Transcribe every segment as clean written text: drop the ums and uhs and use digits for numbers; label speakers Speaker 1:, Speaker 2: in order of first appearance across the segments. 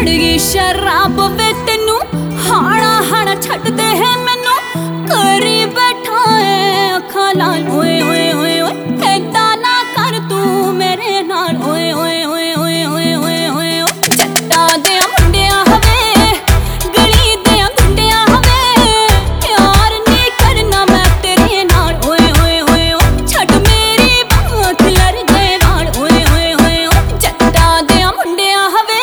Speaker 1: चढ़ गई शराब वे तेनू हाड़ा हाड़ा छट दे है मैनू करी बैठा है अखा लाल ओए ओए ओए ओए ऐदा ना कर तू मेरे नाल ओए ओए ओए ओए ओए ओए ओए ओए जट्टा दे मुंडिया हवे गली दे गुंडिया हवे प्यार नहीं करना मैं तेरे नाल ओए ओए ओए ओए छट मेरी बात लर दे वाल ओए ओए ओए ओए जट्टा दे मुंडिया हवे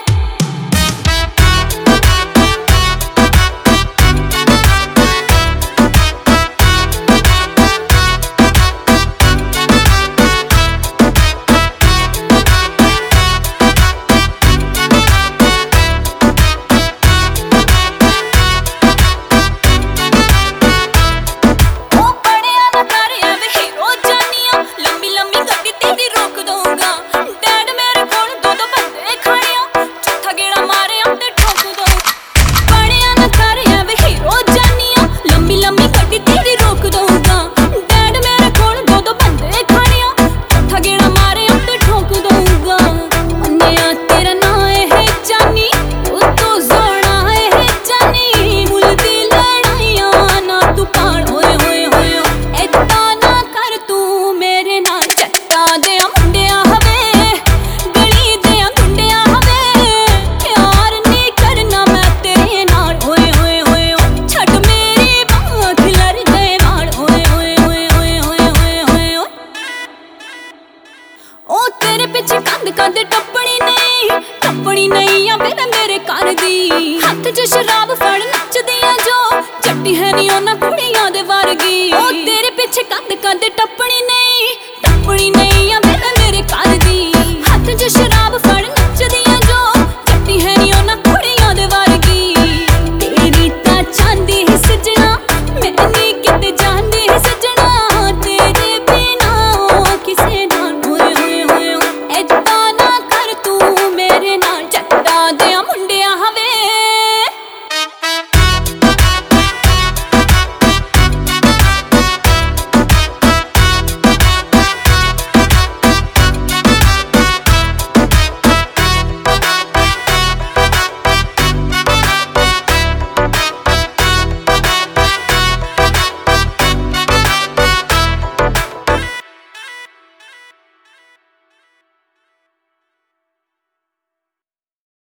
Speaker 1: तेरे पिछे कंध कंध टप्पनी नहीं या फिर मेरे घर दी हथ च शराब फड़ नचदियां जो जट्टी है नी ओना कुड़ियां दे वर्गी ओ तेरे पिछे कंध कंध टप्पनी